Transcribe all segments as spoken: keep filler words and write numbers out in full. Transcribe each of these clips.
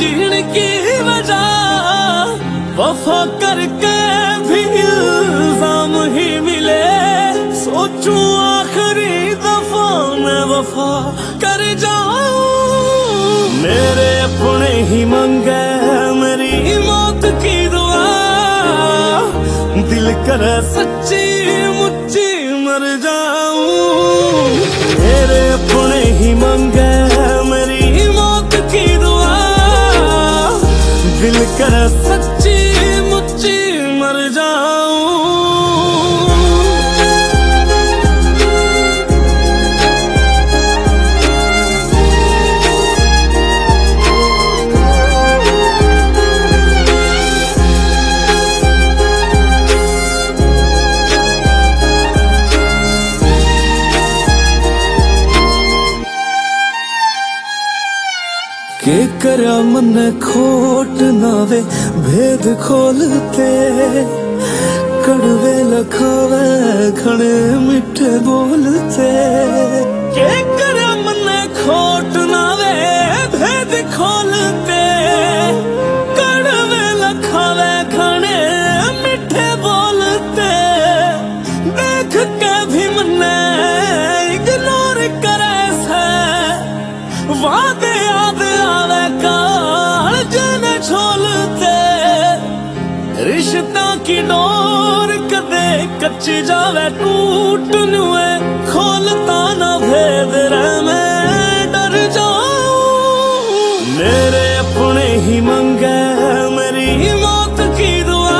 जीने की वजह वफा करके भी इल्जाम ही मिले। सोचूं आखिरी दफा मैं वफा कर जाऊं। मेरे अपने ही मंगे मेरी मौत की दुआ, दिल करे सच्ची मुच्ची मर जाऊं। मेरे अपने ही मंगे मेरी मौत की दुआ, दिल करे सच्ची मुच्ची मर जाऊं। के करया मन खोट नावे भेद खोलते, कड़वे लखावे खड़े मिठे बोलते। के करया मन खोट नावे भेद खोलते, कड़वे लखावे खड़े मिठे बोलते। देख के भी मन्ने इग्नोर करे से, वादे याद आवे काल जन छोलते। रिश्ता की डोर कदे कच्ची जावे टूट नुए, खोलता ना भेद रे मैं डर जाऊं। मेरे अपने ही मंगे मेरी मौत की दुआ,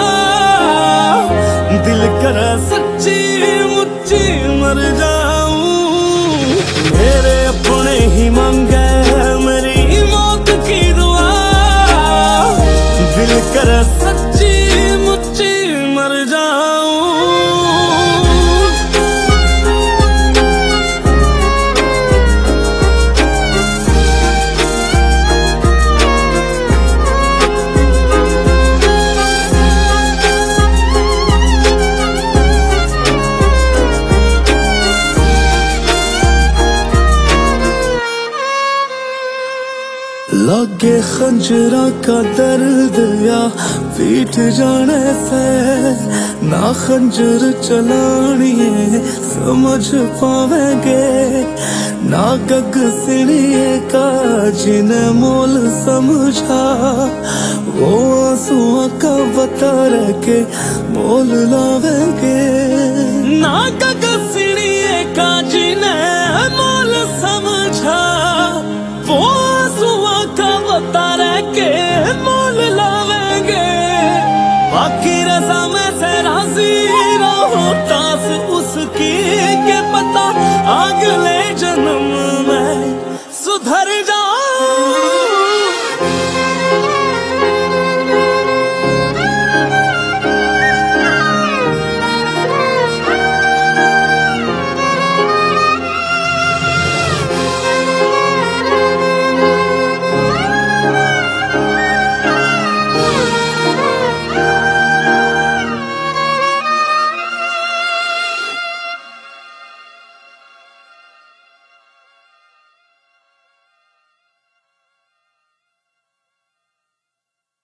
दिल करे सच्ची मुच्ची मर जाऊं। मेरे अपने ही मंगे मेरी मौत की दुआ, दिल करे सच्ची मुच्ची मर जाऊं। लागे खंजरा का दर्द या पीठ जाने से, ना खंजर चलानी समझ पावेंगे, ना गग सिड़िए का जिन्हें मोल समझा। वो आंसुओं का बता रह के मोल लावेंगे, ना